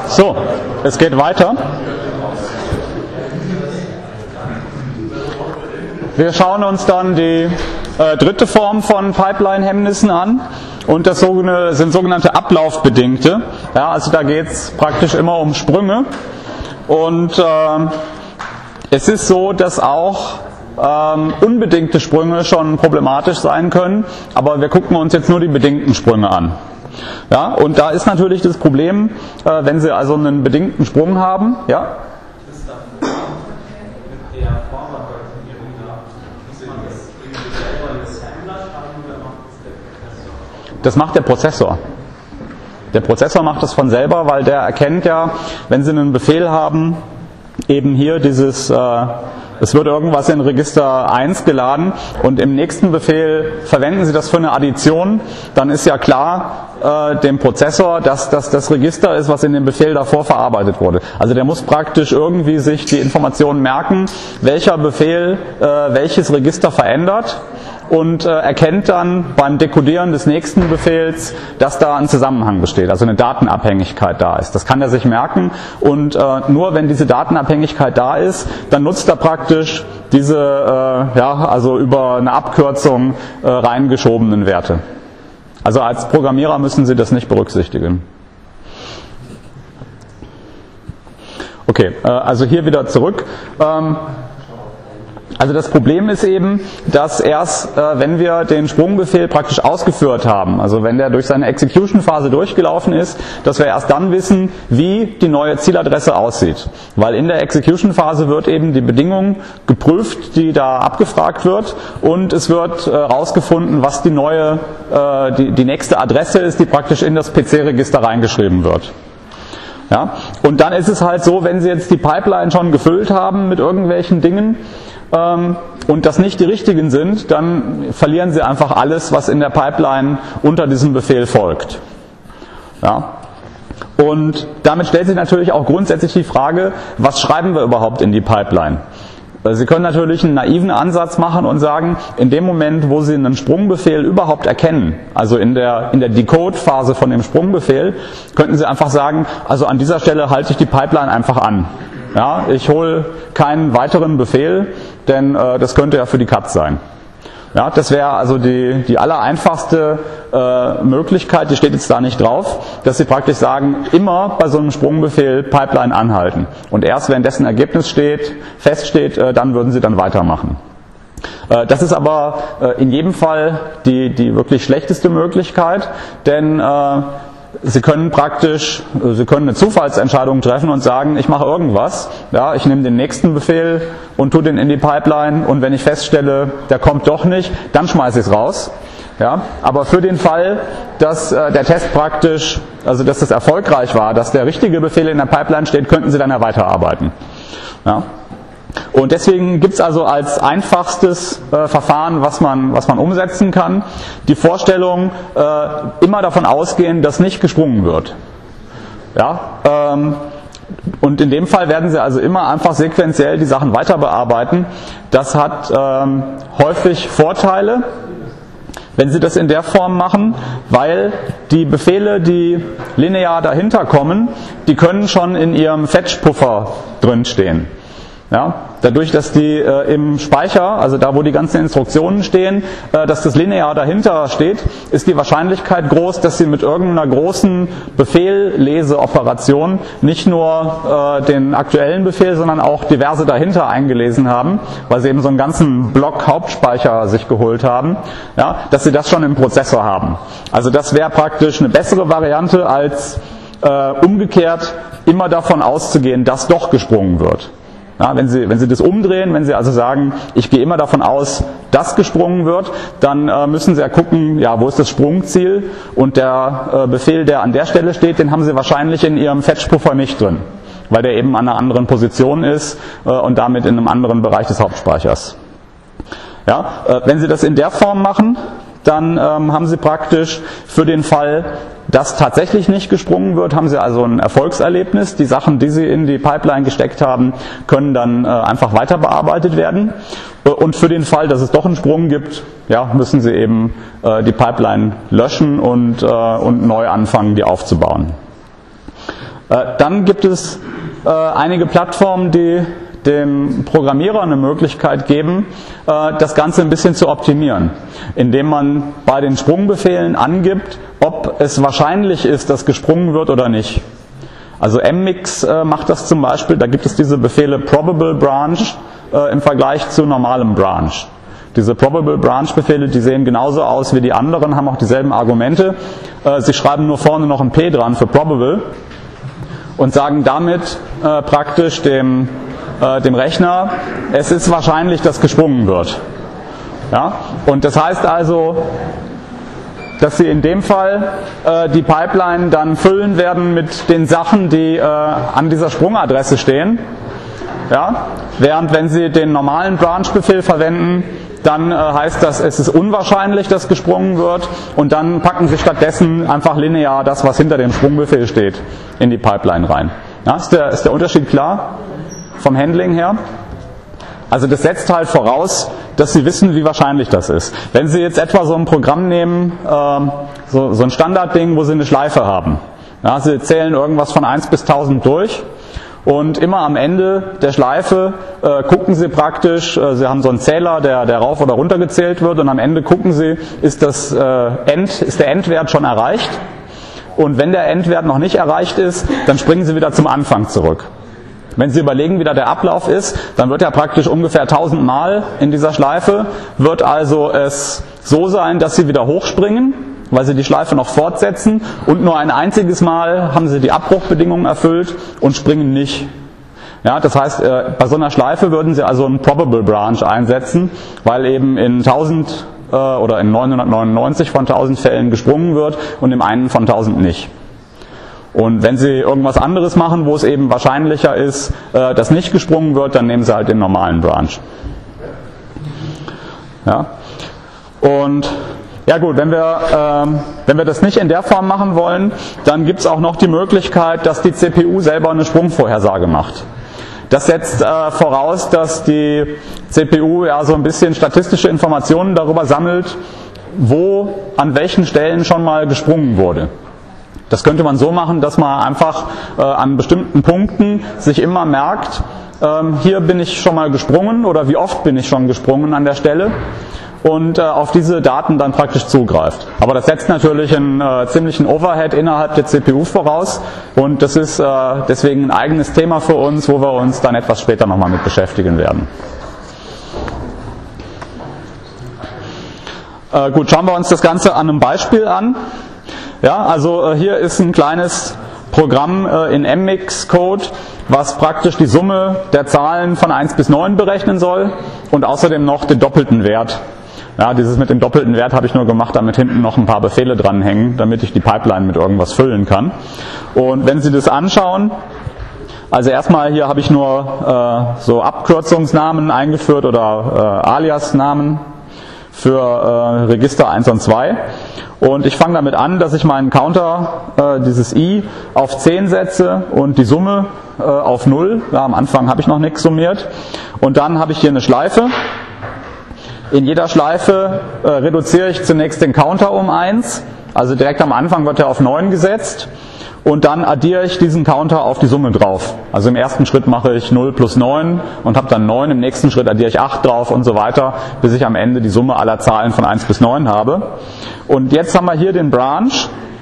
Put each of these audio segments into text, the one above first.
So, es geht weiter. Wir schauen uns dann die dritte Form von Pipeline-Hemmnissen an. Und das sind sogenannte ablaufbedingte. Ja, also da geht es praktisch immer um Sprünge. Und es ist so, dass auch unbedingte Sprünge schon problematisch sein können. Aber wir gucken uns jetzt nur die bedingten Sprünge an. Ja, und da ist natürlich das Problem, wenn Sie also einen bedingten Sprung haben. Ja? Das macht der Prozessor. Der Prozessor macht das von selber, weil der erkennt ja, wenn Sie einen Befehl haben, eben hier dieses, es wird irgendwas in Register 1 geladen und im nächsten Befehl verwenden Sie das für eine Addition, dann ist ja klar dem Prozessor, dass das das Register ist, was in dem Befehl davor verarbeitet wurde. Also der muss praktisch irgendwie sich die Informationen merken, welcher Befehl welches Register verändert. Und erkennt dann beim Dekodieren des nächsten Befehls, dass da ein Zusammenhang besteht, also eine Datenabhängigkeit da ist. Das kann er sich merken und nur wenn diese Datenabhängigkeit da ist, dann nutzt er praktisch diese also über eine Abkürzung reingeschobenen Werte. Also als Programmierer müssen Sie das nicht berücksichtigen. Okay, also hier wieder zurück. Also das Problem ist eben, dass erst, wenn wir den Sprungbefehl praktisch ausgeführt haben, also wenn der durch seine Execution-Phase durchgelaufen ist, dass wir erst dann wissen, wie die neue Zieladresse aussieht. Weil in der Execution-Phase wird eben die Bedingung geprüft, die da abgefragt wird, und es wird rausgefunden, was die neue, die nächste Adresse ist, die praktisch in das PC-Register reingeschrieben wird. Ja? Und dann ist es halt so, wenn Sie jetzt die Pipeline schon gefüllt haben mit irgendwelchen Dingen, und das nicht die richtigen sind, dann verlieren Sie einfach alles, was in der Pipeline unter diesem Befehl folgt. Ja. Und damit stellt sich natürlich auch grundsätzlich die Frage, was schreiben wir überhaupt in die Pipeline? Sie können natürlich einen naiven Ansatz machen und sagen, in dem Moment, wo Sie einen Sprungbefehl überhaupt erkennen, also in der Decode-Phase von dem Sprungbefehl, könnten Sie einfach sagen, also an dieser Stelle halte ich die Pipeline einfach an. Ja, ich hole keinen weiteren Befehl, denn das könnte ja für die Katz sein. Ja, das wäre also die allereinfachste Möglichkeit, die steht jetzt da nicht drauf, dass Sie praktisch sagen, immer bei so einem Sprungbefehl Pipeline anhalten. Und erst wenn dessen Ergebnis feststeht, dann würden Sie dann weitermachen. Das ist aber in jedem Fall die wirklich schlechteste Möglichkeit, denn Sie können eine Zufallsentscheidung treffen und sagen, ich mache irgendwas. Ja, ich nehme den nächsten Befehl und tue den in die Pipeline und wenn ich feststelle, der kommt doch nicht, dann schmeiße ich es raus. Ja, aber für den Fall, dass der Test praktisch, also dass das erfolgreich war, dass der richtige Befehl in der Pipeline steht, könnten Sie dann ja weiterarbeiten. Ja. Und deswegen gibt es also als einfachstes Verfahren, was man umsetzen kann, die Vorstellung, immer davon ausgehen, dass nicht gesprungen wird. Ja, und in dem Fall werden Sie also immer einfach sequenziell die Sachen weiter bearbeiten. Das hat häufig Vorteile, wenn Sie das in der Form machen, weil die Befehle, die linear dahinter kommen, die können schon in Ihrem Fetch-Puffer drinstehen. Ja, dadurch, dass die im Speicher, also da wo die ganzen Instruktionen stehen, dass das linear dahinter steht, ist die Wahrscheinlichkeit groß, dass Sie mit irgendeiner großen Befehlleseoperation nicht nur den aktuellen Befehl, sondern auch diverse dahinter eingelesen haben, weil Sie eben so einen ganzen Block Hauptspeicher sich geholt haben, ja, dass Sie das schon im Prozessor haben. Also das wäre praktisch eine bessere Variante als umgekehrt immer davon auszugehen, dass doch gesprungen wird. Ja, wenn Sie das umdrehen, wenn Sie also sagen, ich gehe immer davon aus, dass gesprungen wird, dann müssen Sie ja gucken, ja, wo ist das Sprungziel, und der Befehl, der an der Stelle steht, den haben Sie wahrscheinlich in Ihrem Fetch-Puffer nicht drin, weil der eben an einer anderen Position ist und damit in einem anderen Bereich des Hauptspeichers. Ja, wenn Sie das in der Form machen, dann haben Sie praktisch für den Fall, dass tatsächlich nicht gesprungen wird, haben Sie also ein Erfolgserlebnis. Die Sachen, die Sie in die Pipeline gesteckt haben, können dann einfach weiter bearbeitet werden. Und für den Fall, dass es doch einen Sprung gibt, ja, müssen Sie eben die Pipeline löschen und neu anfangen, die aufzubauen. Dann gibt es einige Plattformen, die dem Programmierer eine Möglichkeit geben, das Ganze ein bisschen zu optimieren, indem man bei den Sprungbefehlen angibt, ob es wahrscheinlich ist, dass gesprungen wird oder nicht. Also mmix macht das zum Beispiel, da gibt es diese Befehle probable branch im Vergleich zu normalem branch. Diese probable branch Befehle, die sehen genauso aus wie die anderen, haben auch dieselben Argumente. Sie schreiben nur vorne noch ein P dran für probable und sagen damit praktisch dem Rechner, es ist wahrscheinlich, dass gesprungen wird. Ja? Und das heißt also, dass Sie in dem Fall die Pipeline dann füllen werden mit den Sachen, die an dieser Sprungadresse stehen. Ja? Während wenn Sie den normalen Branch-Befehl verwenden, dann heißt das, es ist unwahrscheinlich, dass gesprungen wird, und dann packen Sie stattdessen einfach linear das, was hinter dem Sprungbefehl steht, in die Pipeline rein. Ja? Ist der Unterschied klar? Vom Handling her. Also das setzt halt voraus, dass Sie wissen, wie wahrscheinlich das ist. Wenn Sie jetzt etwa so ein Programm nehmen, so ein Standardding, wo Sie eine Schleife haben. Ja, Sie zählen irgendwas von 1 bis 1000 durch und immer am Ende der Schleife gucken Sie praktisch, Sie haben so einen Zähler, der rauf oder runter gezählt wird, und am Ende gucken Sie, ist der Endwert schon erreicht? Und wenn der Endwert noch nicht erreicht ist, dann springen Sie wieder zum Anfang zurück. Wenn Sie überlegen, wie da der Ablauf ist, dann wird ja praktisch ungefähr 1000 Mal in dieser Schleife, wird also es so sein, dass Sie wieder hochspringen, weil Sie die Schleife noch fortsetzen, und nur ein einziges Mal haben Sie die Abbruchbedingungen erfüllt und springen nicht. Ja, das heißt, bei so einer Schleife würden Sie also einen Probable Branch einsetzen, weil eben in 1000 oder in 999 von 1000 Fällen gesprungen wird und im einen von 1000 nicht. Und wenn Sie irgendwas anderes machen, wo es eben wahrscheinlicher ist, dass nicht gesprungen wird, dann nehmen Sie halt den normalen Branch. Ja. Und ja gut, wenn wir das nicht in der Form machen wollen, dann gibt es auch noch die Möglichkeit, dass die CPU selber eine Sprungvorhersage macht. Das setzt voraus, dass die CPU ja so ein bisschen statistische Informationen darüber sammelt, wo an welchen Stellen schon mal gesprungen wurde. Das könnte man so machen, dass man einfach an bestimmten Punkten sich immer merkt, hier bin ich schon mal gesprungen oder wie oft bin ich schon gesprungen an der Stelle, und auf diese Daten dann praktisch zugreift. Aber das setzt natürlich einen ziemlichen Overhead innerhalb der CPU voraus, und das ist deswegen ein eigenes Thema für uns, wo wir uns dann etwas später nochmal mit beschäftigen werden. Gut, schauen wir uns das Ganze an einem Beispiel an. Ja, also hier ist ein kleines Programm in mmix-Code, was praktisch die Summe der Zahlen von 1 bis 9 berechnen soll und außerdem noch den doppelten Wert. Ja, dieses mit dem doppelten Wert habe ich nur gemacht, damit hinten noch ein paar Befehle dranhängen, damit ich die Pipeline mit irgendwas füllen kann. Und wenn Sie das anschauen, also erstmal hier habe ich nur so Abkürzungsnamen eingeführt oder Alias-Namen für Register 1 und 2. Und ich fange damit an, dass ich meinen Counter, dieses i, auf 10 setze und die Summe auf 0. Ja, am Anfang habe ich noch nichts summiert. Und dann habe ich hier eine Schleife. In jeder Schleife reduziere ich zunächst den Counter um 1. Also direkt am Anfang wird er auf 9 gesetzt. Und dann addiere ich diesen Counter auf die Summe drauf. Also im ersten Schritt mache ich 0 plus 9 und habe dann 9. Im nächsten Schritt addiere ich 8 drauf und so weiter, bis ich am Ende die Summe aller Zahlen von 1 bis 9 habe. Und jetzt haben wir hier den Branch.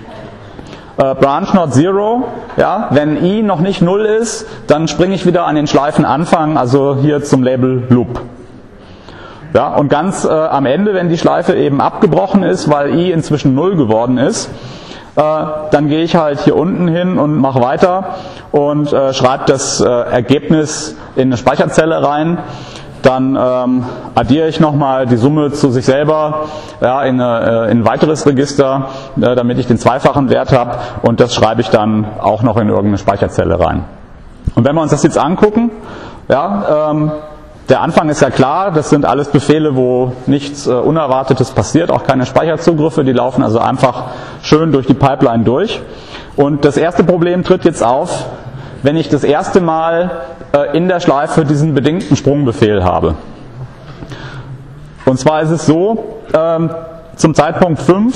Branch not zero. Ja, wenn i noch nicht 0 ist, dann springe ich wieder an den Schleifenanfang, also hier zum Label Loop. Ja, und ganz am Ende, wenn die Schleife eben abgebrochen ist, weil i inzwischen 0 geworden ist, dann gehe ich halt hier unten hin und mache weiter und schreibe das Ergebnis in eine Speicherzelle rein. Dann addiere ich nochmal die Summe zu sich selber, ja, in ein weiteres Register, damit ich den zweifachen Wert habe, und das schreibe ich dann auch noch in irgendeine Speicherzelle rein. Und wenn wir uns das jetzt angucken, ja, der Anfang ist ja klar, das sind alles Befehle, wo nichts Unerwartetes passiert, auch keine Speicherzugriffe, die laufen also einfach schön durch die Pipeline durch. Und das erste Problem tritt jetzt auf, wenn ich das erste Mal in der Schleife diesen bedingten Sprungbefehl habe. Und zwar ist es so, zum Zeitpunkt 5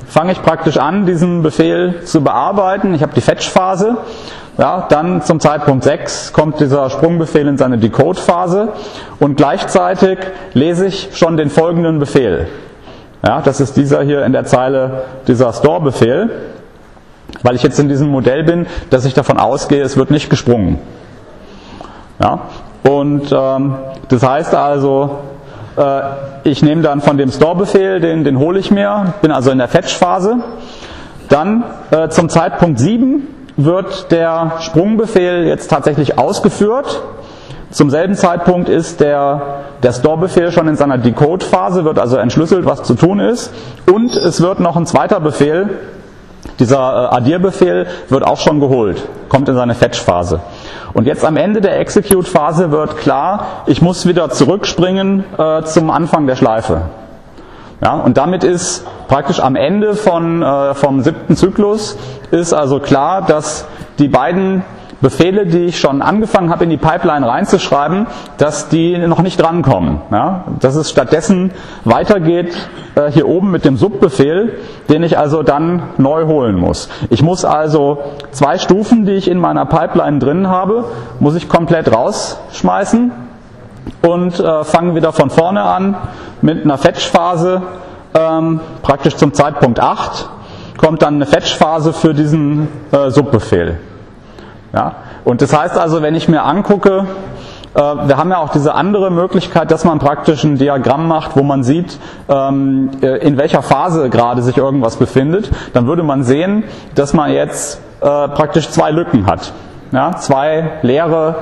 fange ich praktisch an, diesen Befehl zu bearbeiten. Ich habe die Fetch-Phase. Ja, dann zum Zeitpunkt 6 kommt dieser Sprungbefehl in seine Decode-Phase und gleichzeitig lese ich schon den folgenden Befehl. Ja, das ist dieser hier in der Zeile, dieser Store-Befehl, weil ich jetzt in diesem Modell bin, dass ich davon ausgehe, es wird nicht gesprungen. Ja, und das heißt also, ich nehme dann von dem Store-Befehl, den hole ich mir, bin also in der Fetch-Phase. Dann zum Zeitpunkt 7 wird der Sprungbefehl jetzt tatsächlich ausgeführt. Zum selben Zeitpunkt ist der Store-Befehl schon in seiner Decode-Phase, wird also entschlüsselt, was zu tun ist. Und es wird noch ein zweiter Befehl, dieser Addierbefehl, wird auch schon geholt, kommt in seine Fetch-Phase. Und jetzt am Ende der Execute-Phase wird klar, ich muss wieder zurückspringen zum Anfang der Schleife. Ja, und damit ist praktisch am Ende vom 7. Zyklus ist also klar, dass die beiden Befehle, die ich schon angefangen habe in die Pipeline reinzuschreiben, dass die noch nicht drankommen. Ja, dass es stattdessen weitergeht hier oben mit dem Subbefehl, den ich also dann neu holen muss. Ich muss also 2 Stufen, die ich in meiner Pipeline drin habe, muss ich komplett rausschmeißen und fange wieder von vorne an mit einer Fetch-Phase, praktisch zum Zeitpunkt 8 kommt dann eine Fetch-Phase für diesen Subbefehl. Ja? Und das heißt also, wenn ich mir angucke, wir haben ja auch diese andere Möglichkeit, dass man praktisch ein Diagramm macht, wo man sieht, in welcher Phase gerade sich irgendwas befindet, dann würde man sehen, dass man jetzt praktisch 2 Lücken hat. Ja? 2 leere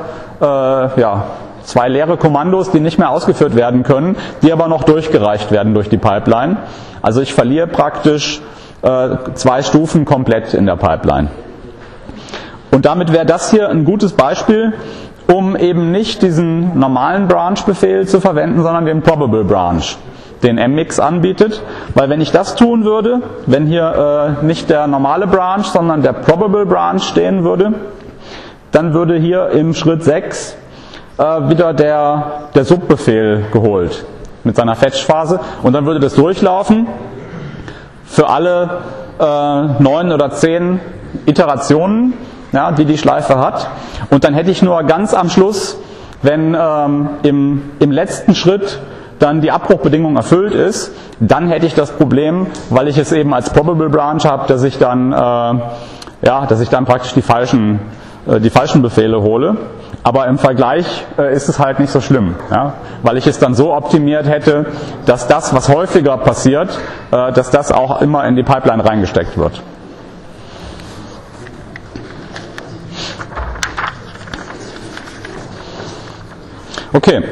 Kommandos, die nicht mehr ausgeführt werden können, die aber noch durchgereicht werden durch die Pipeline. Also ich verliere praktisch 2 Stufen komplett in der Pipeline. Und damit wäre das hier ein gutes Beispiel, um eben nicht diesen normalen Branch-Befehl zu verwenden, sondern den Probable Branch, den MX anbietet. Weil wenn ich das tun würde, wenn hier nicht der normale Branch, sondern der Probable Branch stehen würde, dann würde hier im Schritt 6 wieder der Subbefehl geholt mit seiner Fetch-Phase und dann würde das durchlaufen für alle 9 oder 10 Iterationen, ja, die Schleife hat. Und dann hätte ich nur ganz am Schluss, wenn im letzten Schritt dann die Abbruchbedingung erfüllt ist, dann hätte ich das Problem, weil ich es eben als Probable Branch habe, dass ich dann praktisch die falschen Befehle hole. Aber im Vergleich ist es halt nicht so schlimm, ja? Weil ich es dann so optimiert hätte, dass das, was häufiger passiert, dass das auch immer in die Pipeline reingesteckt wird. Okay.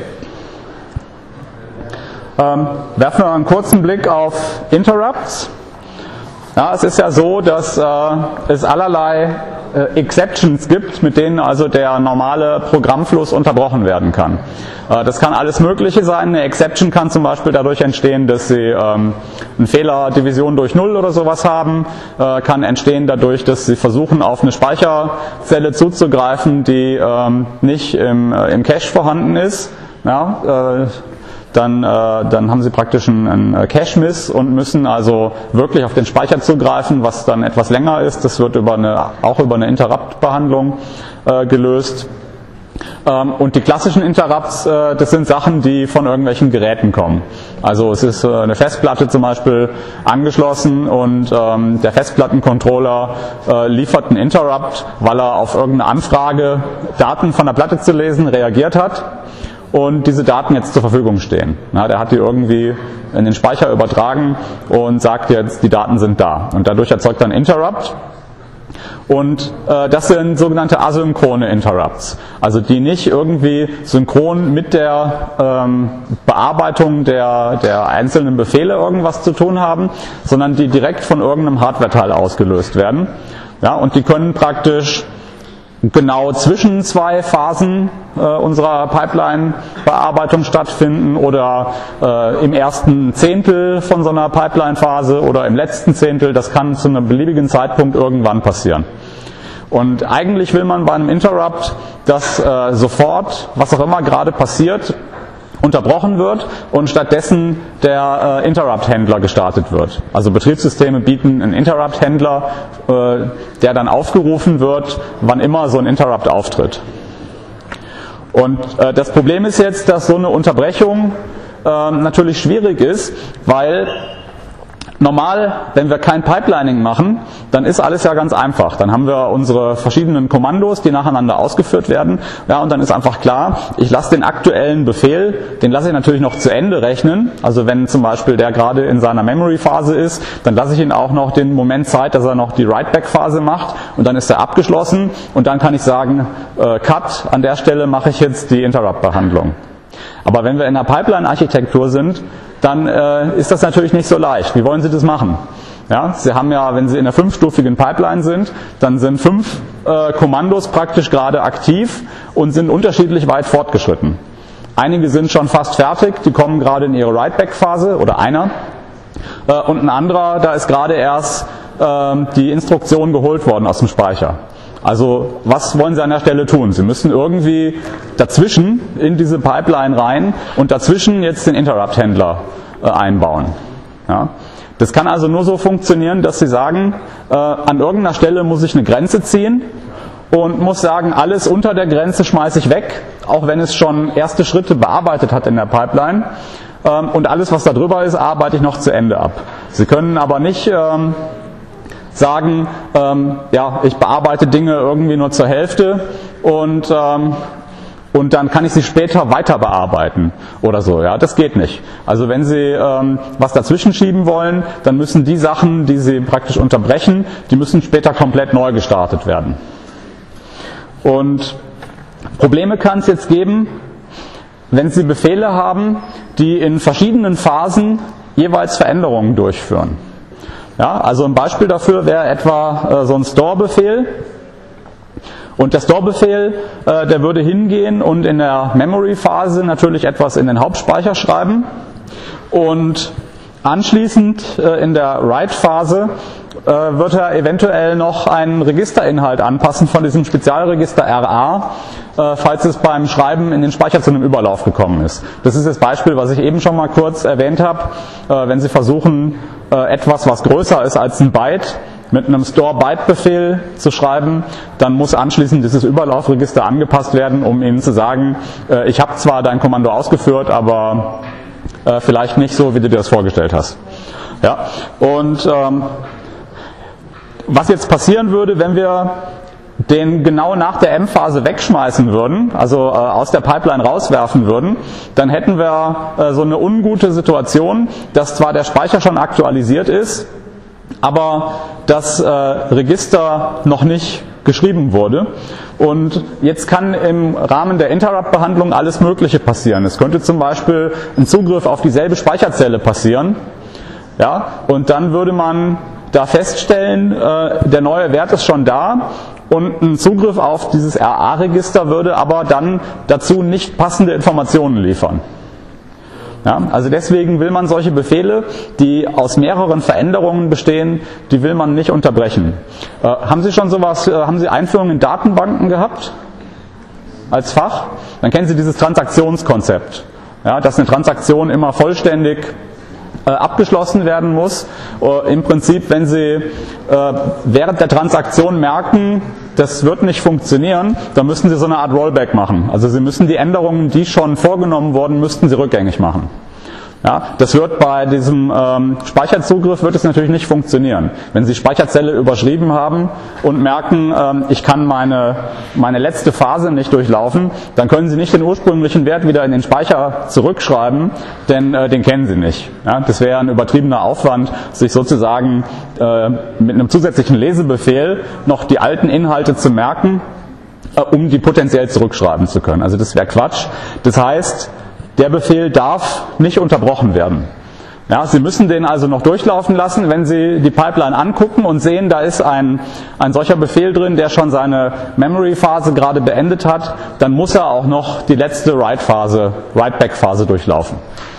Werfen wir einen kurzen Blick auf Interrupts. Ja, es ist ja so, dass es allerlei Exceptions gibt, mit denen also der normale Programmfluss unterbrochen werden kann. Das kann alles Mögliche sein. Eine Exception kann zum Beispiel dadurch entstehen, dass Sie eine Fehlerdivision durch 0 oder sowas haben. Kann entstehen dadurch, dass Sie versuchen, auf eine Speicherzelle zuzugreifen, die nicht im Cache vorhanden ist. Ja, dann haben Sie praktisch einen Cache-Miss und müssen also wirklich auf den Speicher zugreifen, was dann etwas länger ist. Das wird auch über eine Interrupt-Behandlung gelöst. Und die klassischen Interrupts, das sind Sachen, die von irgendwelchen Geräten kommen. Also es ist eine Festplatte zum Beispiel angeschlossen und der Festplattencontroller liefert einen Interrupt, weil er auf irgendeine Anfrage, Daten von der Platte zu lesen, reagiert hat. Und diese Daten jetzt zur Verfügung stehen. Ja, der hat die irgendwie in den Speicher übertragen und sagt jetzt, die Daten sind da. Und dadurch erzeugt er einen Interrupt. Und das sind sogenannte asynchrone Interrupts. Also die nicht irgendwie synchron mit der Bearbeitung der einzelnen Befehle irgendwas zu tun haben, sondern die direkt von irgendeinem Hardware-Teil ausgelöst werden. Ja, und die können praktisch genau zwischen 2 Phasen unserer Pipeline-Bearbeitung stattfinden oder im ersten Zehntel von so einer Pipeline-Phase oder im letzten Zehntel. Das kann zu einem beliebigen Zeitpunkt irgendwann passieren. Und eigentlich will man bei einem Interrupt, dass sofort, was auch immer gerade passiert, unterbrochen wird und stattdessen der Interrupt-Händler gestartet wird. Also Betriebssysteme bieten einen Interrupt-Händler, der dann aufgerufen wird, wann immer so ein Interrupt auftritt. Und das Problem ist jetzt, dass so eine Unterbrechung natürlich schwierig ist, weil normal, wenn wir kein Pipelining machen, dann ist alles ja ganz einfach. Dann haben wir unsere verschiedenen Kommandos, die nacheinander ausgeführt werden. Ja, und dann ist einfach klar, ich lasse den aktuellen Befehl, den lasse ich natürlich noch zu Ende rechnen. Also wenn zum Beispiel der gerade in seiner Memory-Phase ist, dann lasse ich ihn auch noch den Moment Zeit, dass er noch die Write-Back-Phase macht. Und dann ist er abgeschlossen. Und dann kann ich sagen, Cut, an der Stelle mache ich jetzt die Interrupt-Behandlung. Aber wenn wir in der Pipeline-Architektur sind, dann ist das natürlich nicht so leicht. Wie wollen Sie das machen? Ja, Sie haben ja, wenn Sie in einer 5-stufigen Pipeline sind, dann sind 5 Kommandos praktisch gerade aktiv und sind unterschiedlich weit fortgeschritten. Einige sind schon fast fertig, die kommen gerade in ihre Write-Back-Phase, oder einer. Und ein anderer, da ist gerade erst die Instruktion geholt worden aus dem Speicher. Also was wollen Sie an der Stelle tun? Sie müssen irgendwie dazwischen in diese Pipeline rein und dazwischen jetzt den Interrupt-Händler einbauen. Ja? Das kann also nur so funktionieren, dass Sie sagen, an irgendeiner Stelle muss ich eine Grenze ziehen und muss sagen, alles unter der Grenze schmeiße ich weg, auch wenn es schon erste Schritte bearbeitet hat in der Pipeline. Und alles, was da drüber ist, arbeite ich noch zu Ende ab. Sie können aber nicht sagen, ja, ich bearbeite Dinge irgendwie nur zur Hälfte und dann kann ich sie später weiter bearbeiten oder so. Ja, das geht nicht. Also wenn Sie was dazwischen schieben wollen, dann müssen die Sachen, die Sie praktisch unterbrechen, die müssen später komplett neu gestartet werden. Und Probleme kann es jetzt geben, wenn Sie Befehle haben, die in verschiedenen Phasen jeweils Veränderungen durchführen. Ja, also ein Beispiel dafür wäre etwa so ein Store-Befehl. Und der Store-Befehl, der würde hingehen und in der Memory-Phase natürlich etwas in den Hauptspeicher schreiben. Und anschließend in der Write-Phase wird er eventuell noch einen Registerinhalt anpassen von diesem Spezialregister RA, falls es beim Schreiben in den Speicher zu einem Überlauf gekommen ist. Das ist das Beispiel, was ich eben schon mal kurz erwähnt habe. Wenn Sie versuchen, etwas, was größer ist als ein Byte, mit einem Store-Byte-Befehl zu schreiben, dann muss anschließend dieses Überlaufregister angepasst werden, um Ihnen zu sagen, ich habe zwar dein Kommando ausgeführt, aber vielleicht nicht so, wie du dir das vorgestellt hast. Ja? Und was jetzt passieren würde, wenn wir den genau nach der M-Phase wegschmeißen würden, also aus der Pipeline rauswerfen würden, dann hätten wir so eine ungute Situation, dass zwar der Speicher schon aktualisiert ist, aber das Register noch nicht geschrieben wurde. Und jetzt kann im Rahmen der Interrupt-Behandlung alles Mögliche passieren. Es könnte zum Beispiel ein Zugriff auf dieselbe Speicherzelle passieren. Ja, und dann würde man da feststellen, der neue Wert ist schon da und ein Zugriff auf dieses RA-Register würde aber dann dazu nicht passende Informationen liefern. Ja, also deswegen will man solche Befehle, die aus mehreren Veränderungen bestehen, die will man nicht unterbrechen. Haben Sie schon sowas, haben Sie Einführungen in Datenbanken gehabt als Fach? Dann kennen Sie dieses Transaktionskonzept. Ja, dass eine Transaktion immer vollständig abgeschlossen werden muss. Im Prinzip, wenn Sie während der Transaktion merken, das wird nicht funktionieren, dann müssen Sie so eine Art Rollback machen. Also Sie müssen die Änderungen, die schon vorgenommen wurden, müssten Sie rückgängig machen. Ja, das wird bei diesem Speicherzugriff wird es natürlich nicht funktionieren. Wenn Sie Speicherzelle überschrieben haben und merken, ich kann meine letzte Phase nicht durchlaufen, dann können Sie nicht den ursprünglichen Wert wieder in den Speicher zurückschreiben, denn den kennen Sie nicht. Ja, das wäre ein übertriebener Aufwand, sich sozusagen mit einem zusätzlichen Lesebefehl noch die alten Inhalte zu merken, um die potenziell zurückschreiben zu können. Also das wäre Quatsch. Das heißt, der Befehl darf nicht unterbrochen werden. Ja, Sie müssen den also noch durchlaufen lassen. Wenn Sie die Pipeline angucken und sehen, da ist ein solcher Befehl drin, der schon seine Memory-Phase gerade beendet hat, dann muss er auch noch die letzte Write-Back-Phase durchlaufen.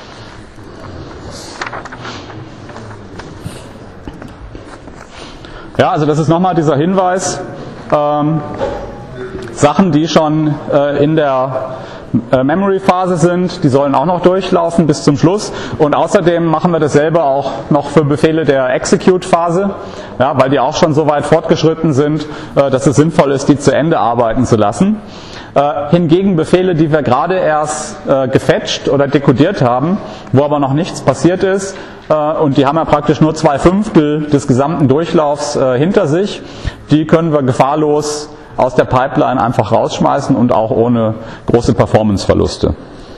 Ja, also das ist nochmal dieser Hinweis. Sachen, die schon in der Memory-Phase sind, die sollen auch noch durchlaufen bis zum Schluss. Und außerdem machen wir dasselbe auch noch für Befehle der Execute-Phase, ja, weil die auch schon so weit fortgeschritten sind, dass es sinnvoll ist, die zu Ende arbeiten zu lassen. Hingegen Befehle, die wir gerade erst gefetcht oder dekodiert haben, wo aber noch nichts passiert ist, und die haben ja praktisch nur 2/5 des gesamten Durchlaufs hinter sich, die können wir gefahrlos aus der Pipeline einfach rausschmeißen und auch ohne große Performanceverluste.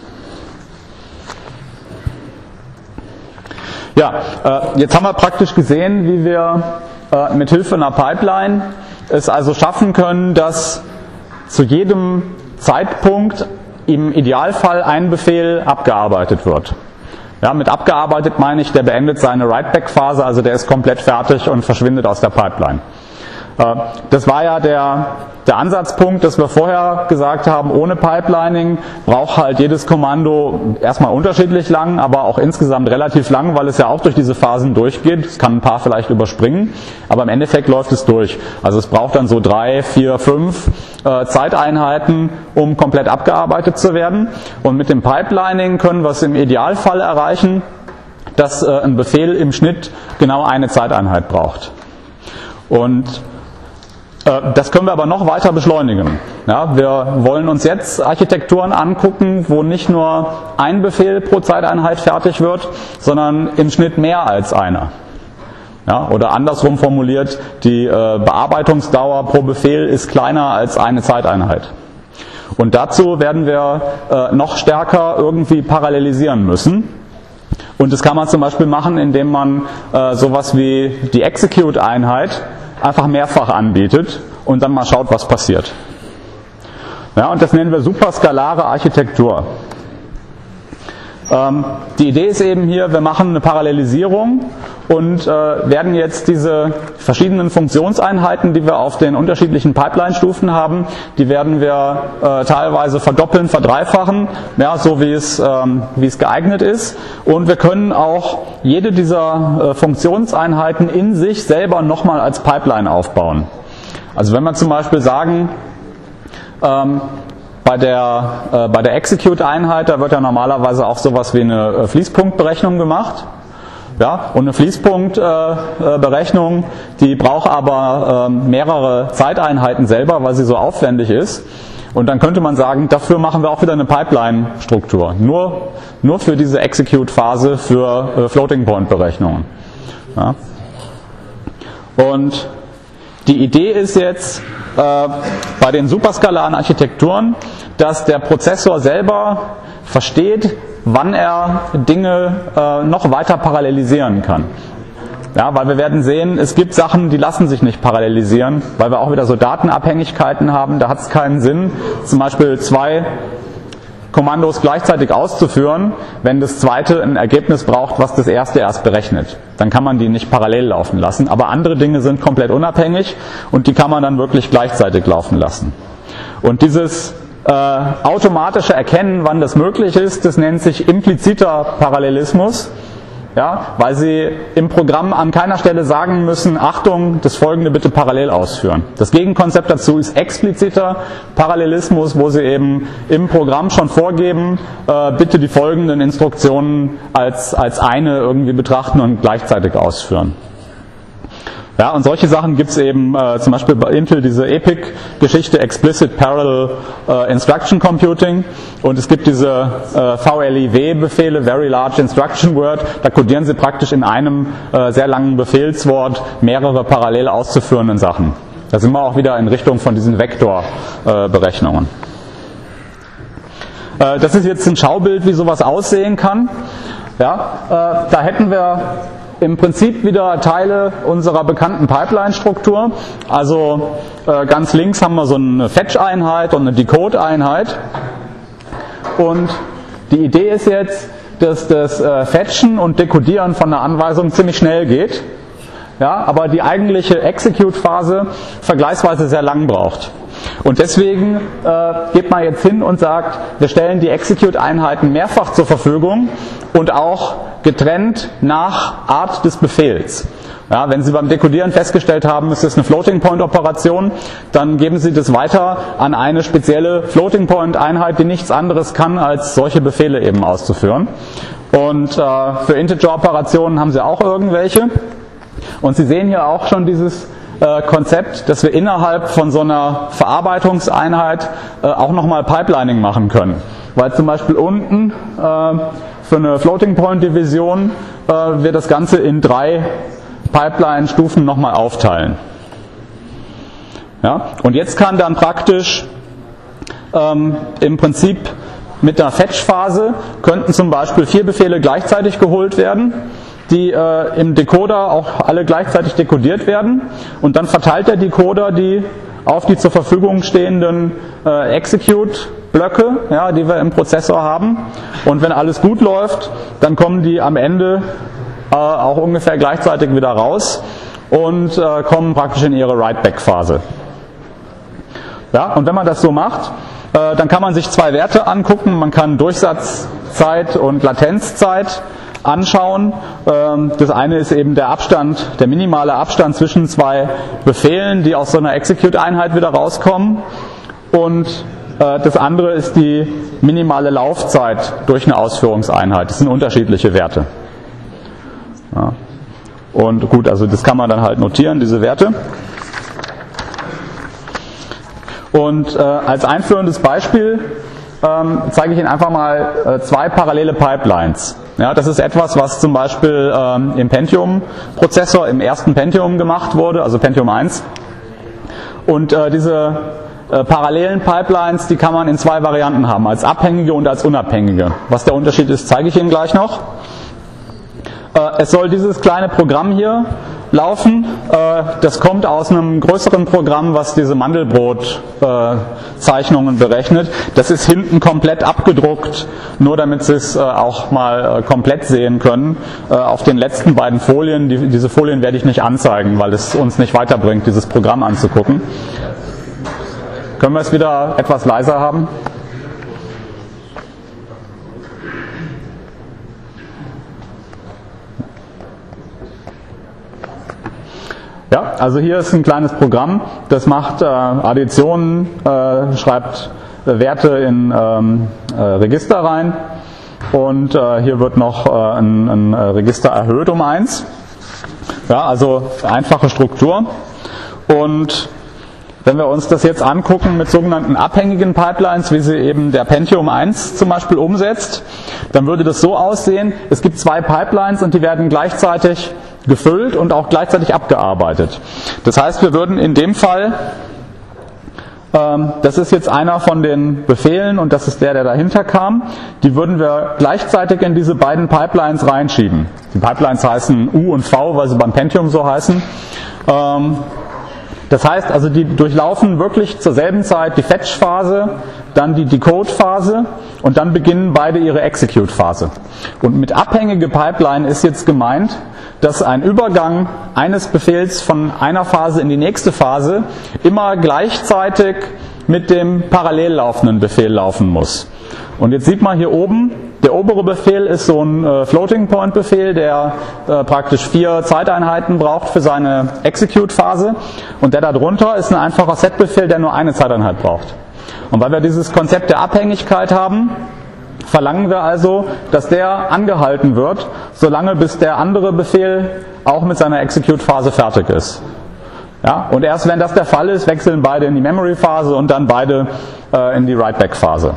Ja, jetzt haben wir praktisch gesehen, wie wir mit Hilfe einer Pipeline es also schaffen können, dass zu jedem Zeitpunkt im Idealfall ein Befehl abgearbeitet wird. Ja, mit abgearbeitet meine ich, der beendet seine Write-Back-Phase, also der ist komplett fertig und verschwindet aus der Pipeline. Das war ja der Ansatzpunkt, dass wir vorher gesagt haben, ohne Pipelining braucht halt jedes Kommando erstmal unterschiedlich lang, aber auch insgesamt relativ lang, weil es ja auch durch diese Phasen durchgeht. Es kann ein paar vielleicht überspringen, aber im Endeffekt läuft es durch. Also es braucht dann so 3, 4, 5 Zeiteinheiten, um komplett abgearbeitet zu werden. Und mit dem Pipelining können wir es im Idealfall erreichen, dass ein Befehl im Schnitt genau eine Zeiteinheit braucht. Und das können wir aber noch weiter beschleunigen. Ja, wir wollen uns jetzt Architekturen angucken, wo nicht nur ein Befehl pro Zeiteinheit fertig wird, sondern im Schnitt mehr als einer. Ja, oder andersrum formuliert, die Bearbeitungsdauer pro Befehl ist kleiner als eine Zeiteinheit. Und dazu werden wir noch stärker irgendwie parallelisieren müssen. Und das kann man zum Beispiel machen, indem man sowas wie die Execute-Einheit einfach mehrfach anbietet und dann mal schaut, was passiert. Ja, und das nennen wir superskalare Architektur. Die Idee ist eben hier, wir machen eine Parallelisierung und werden jetzt diese verschiedenen Funktionseinheiten, die wir auf den unterschiedlichen Pipeline-Stufen haben, die werden wir teilweise verdoppeln, verdreifachen, ja, so wie es geeignet ist. Und wir können auch jede dieser Funktionseinheiten in sich selber nochmal als Pipeline aufbauen. Also wenn wir zum Beispiel sagen, bei der Execute-Einheit, da wird ja normalerweise auch sowas wie eine Fließpunktberechnung gemacht. Ja, und eine Fließpunktberechnung, die braucht aber mehrere Zeiteinheiten selber, weil sie so aufwendig ist. Und dann könnte man sagen, dafür machen wir auch wieder eine Pipeline-Struktur. Nur für diese Execute-Phase für Floating-Point-Berechnungen. Ja. Und die Idee ist jetzt bei den superskalaren Architekturen, dass der Prozessor selber versteht, wann er Dinge noch weiter parallelisieren kann. Ja, weil wir werden sehen, es gibt Sachen, die lassen sich nicht parallelisieren, weil wir auch wieder so Datenabhängigkeiten haben, da hat es keinen Sinn, zum Beispiel 2 Kommandos gleichzeitig auszuführen, wenn das zweite ein Ergebnis braucht, was das erste erst berechnet. Dann kann man die nicht parallel laufen lassen. Aber andere Dinge sind komplett unabhängig und die kann man dann wirklich gleichzeitig laufen lassen. Und dieses automatische Erkennen, wann das möglich ist, das nennt sich impliziter Parallelismus. Ja, weil Sie im Programm an keiner Stelle sagen müssen, Achtung, das Folgende bitte parallel ausführen. Das Gegenkonzept dazu ist expliziter Parallelismus, wo Sie eben im Programm schon vorgeben, bitte die folgenden Instruktionen als eine irgendwie betrachten und gleichzeitig ausführen. Ja, und solche Sachen gibt's eben zum Beispiel bei Intel diese EPIC-Geschichte, Explicit Parallel Instruction Computing, und es gibt diese VLIW-Befehle, Very Large Instruction Word, da codieren Sie praktisch in einem sehr langen Befehlswort mehrere parallel auszuführenden Sachen. Da sind wir auch wieder in Richtung von diesen Vektorberechnungen. Das ist jetzt ein Schaubild, wie sowas aussehen kann. Ja, da hätten wir im Prinzip wieder Teile unserer bekannten Pipeline-Struktur. Also ganz links haben wir so eine Fetch-Einheit und eine Decode-Einheit. Und die Idee ist jetzt, dass das Fetchen und Dekodieren von einer Anweisung ziemlich schnell geht, ja, aber die eigentliche Execute-Phase vergleichsweise sehr lang braucht. Und deswegen geht man jetzt hin und sagt, wir stellen die Execute-Einheiten mehrfach zur Verfügung und auch getrennt nach Art des Befehls. Ja, wenn Sie beim Dekodieren festgestellt haben, es ist eine Floating-Point-Operation, dann geben Sie das weiter an eine spezielle Floating-Point-Einheit, die nichts anderes kann, als solche Befehle eben auszuführen. Und für Integer-Operationen haben Sie auch irgendwelche. Und Sie sehen hier auch schon dieses Konzept, dass wir innerhalb von so einer Verarbeitungseinheit auch nochmal Pipelining machen können. Weil zum Beispiel unten für eine Floating-Point-Division wir das Ganze in 3 Pipeline-Stufen nochmal aufteilen. Ja? Und jetzt kann dann praktisch im Prinzip mit der Fetch-Phase könnten zum Beispiel 4 Befehle gleichzeitig geholt werden, die im Decoder auch alle gleichzeitig dekodiert werden. Und dann verteilt der Decoder die auf die zur Verfügung stehenden Execute-Blöcke, ja, die wir im Prozessor haben. Und wenn alles gut läuft, dann kommen die am Ende auch ungefähr gleichzeitig wieder raus und kommen praktisch in ihre Write-Back-Phase. Ja, und wenn man das so macht, dann kann man sich 2 Werte angucken. Man kann Durchsatzzeit und Latenzzeit anschauen. Das eine ist eben der Abstand, der minimale Abstand zwischen 2 Befehlen, die aus so einer Execute-Einheit wieder rauskommen. Und das andere ist die minimale Laufzeit durch eine Ausführungseinheit. Das sind unterschiedliche Werte. Ja. Und gut, also das kann man dann halt notieren, diese Werte. Und als einführendes Beispiel zeige ich Ihnen einfach mal 2 parallele Pipelines. Ja, das ist etwas, was zum Beispiel im Pentium-Prozessor, im ersten Pentium gemacht wurde, also Pentium 1. Und diese parallelen Pipelines, die kann man in 2 Varianten haben, als abhängige und als unabhängige. Was der Unterschied ist, zeige ich Ihnen gleich noch. Es soll dieses kleine Programm hier laufen. Das kommt aus einem größeren Programm, was diese Mandelbrot-Zeichnungen berechnet. Das ist hinten komplett abgedruckt, nur damit Sie es auch mal komplett sehen können. Auf den letzten beiden Folien, diese Folien werde ich nicht anzeigen, weil es uns nicht weiterbringt, dieses Programm anzugucken. Können wir es wieder etwas leiser haben? Ja, also hier ist ein kleines Programm, das macht Additionen, schreibt Werte in Register rein und hier wird noch ein Register erhöht um 1. Ja, also einfache Struktur. Und wenn wir uns das jetzt angucken mit sogenannten abhängigen Pipelines, wie sie eben der Pentium 1 zum Beispiel umsetzt, dann würde das so aussehen, es gibt 2 Pipelines und die werden gleichzeitig gefüllt und auch gleichzeitig abgearbeitet. Das heißt, wir würden in dem Fall, das ist jetzt einer von den Befehlen und das ist der dahinter kam, die würden wir gleichzeitig in diese beiden Pipelines reinschieben. Die Pipelines heißen U und V, weil sie beim Pentium so heißen. Das heißt also, die durchlaufen wirklich zur selben Zeit die Fetch-Phase, dann die Decode-Phase und dann beginnen beide ihre Execute-Phase. Und mit abhängige Pipeline ist jetzt gemeint, dass ein Übergang eines Befehls von einer Phase in die nächste Phase immer gleichzeitig mit dem parallel laufenden Befehl laufen muss. Und jetzt sieht man hier oben, der obere Befehl ist so ein Floating-Point-Befehl, der praktisch 4 Zeiteinheiten braucht für seine Execute-Phase. Und der darunter ist ein einfacher Set-Befehl, der nur eine Zeiteinheit braucht. Und weil wir dieses Konzept der Abhängigkeit haben, verlangen wir also, dass der angehalten wird, solange bis der andere Befehl auch mit seiner Execute-Phase fertig ist. Ja, und erst wenn das der Fall ist, wechseln beide in die Memory-Phase und dann beide in die Write-Back-Phase.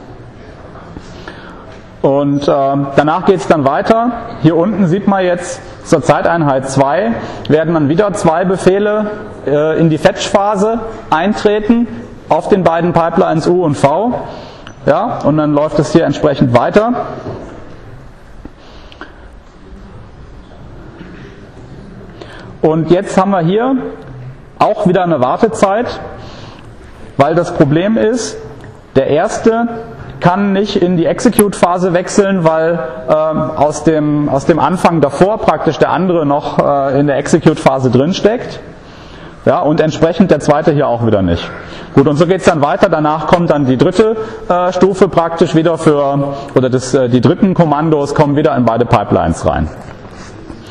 Und danach geht es dann weiter. Hier unten sieht man jetzt zur Zeiteinheit 2 werden dann wieder 2 Befehle in die Fetch-Phase eintreten auf den beiden Pipelines U und V. Ja, und dann läuft es hier entsprechend weiter. Und jetzt haben wir hier auch wieder eine Wartezeit, weil das Problem ist, der erste kann nicht in die Execute-Phase wechseln, weil aus dem Anfang davor praktisch der andere noch in der Execute-Phase drin steckt. Ja, und entsprechend der zweite hier auch wieder nicht. Gut, und so geht es dann weiter. Danach kommt dann die dritte Stufe praktisch wieder die dritten Kommandos kommen wieder in beide Pipelines rein.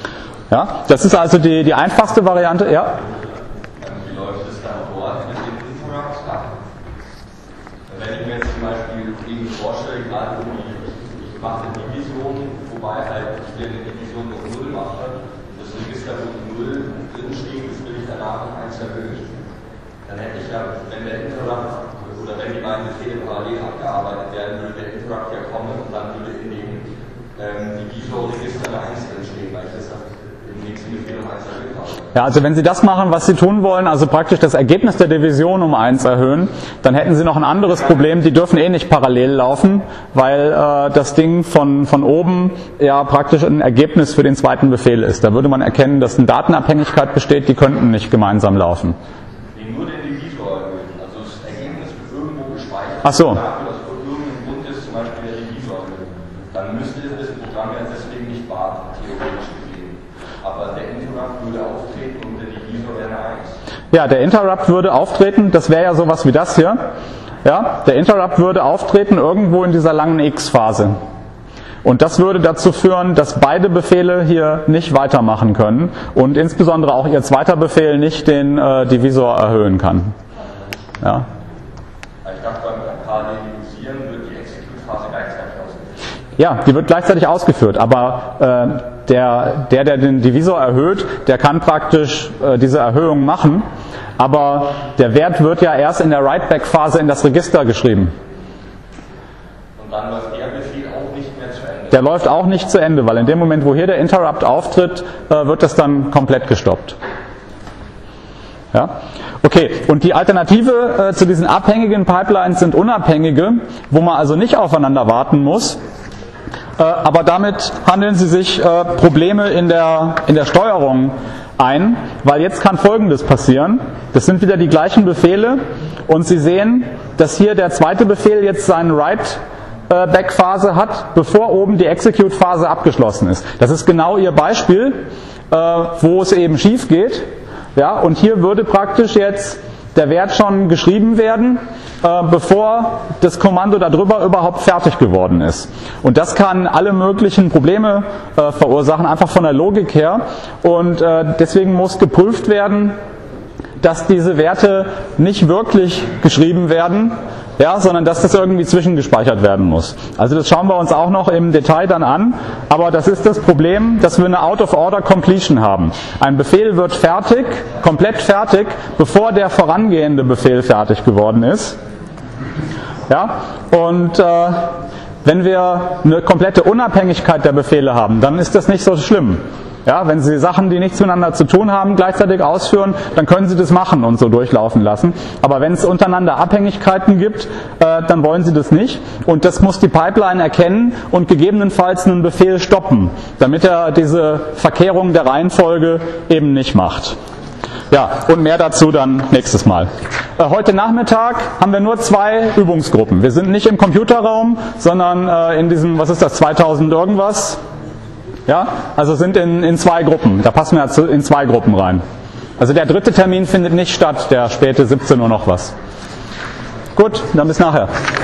Ja, das ist also die einfachste Variante. Ja. Wie läuft es dann dort mit den Interrupts ab? Wenn ich mir jetzt zum Beispiel irgendwie vorstelle, gerade ich mache eine Division, wobei halt ich will eine Division auf 0 mache, das Register, wo 0 drinstehen, das will ich danach noch 1 erhöhen. Dann hätte ich ja, wenn der Interrupt oder wenn die beiden Befehle parallel abgearbeitet werden, würde der Interrupt ja kommen und dann würde in dem Divisor-Register eine 1 drinstehen, weil ich das im nächsten Befehl um 1 erhöht habe. Ja, also wenn Sie das machen, was Sie tun wollen, also praktisch das Ergebnis der Division um 1 erhöhen, dann hätten Sie noch ein anderes Problem, die dürfen eh nicht parallel laufen, weil das Ding von oben ja praktisch ein Ergebnis für den zweiten Befehl ist. Da würde man erkennen, dass eine Datenabhängigkeit besteht, die könnten nicht gemeinsam laufen. Nur den Divisor erhöhen, also das Ergebnis wird irgendwo gespeichert. Ach so. Dafür, dass für irgendeinen Grund ist, zum Beispiel der Divisor erhöhen. Dann müsste das Programm ja deswegen nicht warten, theoretisch gesehen. Aber der Interrupt würde auftreten und der Divisor wäre eine 1. Ja, der Interrupt würde auftreten, das wäre ja sowas wie das hier. Ja, der Interrupt würde auftreten irgendwo in dieser langen X-Phase. Und das würde dazu führen, dass beide Befehle hier nicht weitermachen können und insbesondere auch ihr zweiter Befehl nicht den Divisor erhöhen kann. Ja. Ich dachte, beim Parallelisieren wird die Execute-Phase gleichzeitig ausgeführt. Ja, die wird gleichzeitig ausgeführt, aber der den Divisor erhöht, der kann praktisch diese Erhöhung machen, aber der Wert wird ja erst in der Write-Back-Phase in das Register geschrieben. Und dann läuft der Befehl auch nicht mehr zu Ende. Der läuft auch nicht zu Ende, weil in dem Moment, wo hier der Interrupt auftritt, wird das dann komplett gestoppt. Ja? Okay, und die Alternative zu diesen abhängigen Pipelines sind unabhängige, wo man also nicht aufeinander warten muss, aber damit handeln sie sich Probleme in der Steuerung ein, weil jetzt kann Folgendes passieren. Das sind wieder die gleichen Befehle und Sie sehen, dass hier der zweite Befehl jetzt seinen Write-Back-Phase hat, bevor oben die Execute-Phase abgeschlossen ist. Das ist genau Ihr Beispiel, wo es eben schief geht. Ja, und hier würde praktisch jetzt der Wert schon geschrieben werden, bevor das Kommando darüber überhaupt fertig geworden ist. Und das kann alle möglichen Probleme verursachen, einfach von der Logik her. Und deswegen muss geprüft werden, dass diese Werte nicht wirklich geschrieben werden, ja, sondern dass das irgendwie zwischengespeichert werden muss. Also das schauen wir uns auch noch im Detail dann an, aber das ist das Problem, dass wir eine Out-of-Order-Completion haben. Ein Befehl wird fertig, komplett fertig, bevor der vorangehende Befehl fertig geworden ist. Ja, und wenn wir eine komplette Unabhängigkeit der Befehle haben, dann ist das nicht so schlimm. Ja, wenn Sie Sachen, die nichts miteinander zu tun haben, gleichzeitig ausführen, dann können Sie das machen und so durchlaufen lassen. Aber wenn es untereinander Abhängigkeiten gibt, dann wollen Sie das nicht. Und das muss die Pipeline erkennen und gegebenenfalls einen Befehl stoppen, damit er diese Verkehrung der Reihenfolge eben nicht macht. Ja, und mehr dazu dann nächstes Mal. Heute Nachmittag haben wir nur 2 Übungsgruppen. Wir sind nicht im Computerraum, sondern in diesem, was ist das, 2000 irgendwas? Ja, also sind in 2 Gruppen. Da passen wir in 2 Gruppen rein. Also der 3. Termin findet nicht statt, der späte 17 Uhr noch was. Gut, dann bis nachher.